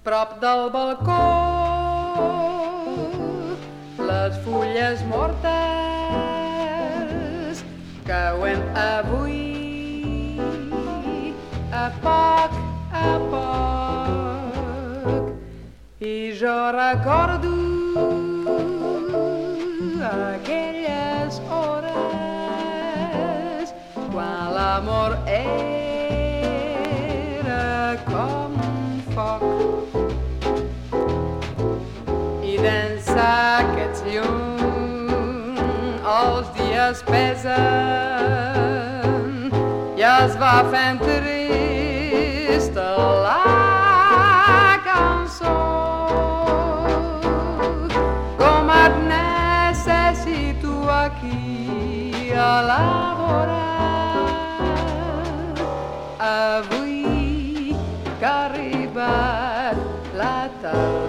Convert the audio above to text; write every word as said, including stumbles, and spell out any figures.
Prop del balcó, les fulles mortes cauen avui a poc a poc. I jo recordo aquelles hores quan l'amor era com un foc. I d'ençà aquests llums els dies pesen i es va fent trista la cançó. Com et necessito aquí a la vora avui que ha arribat la tarda.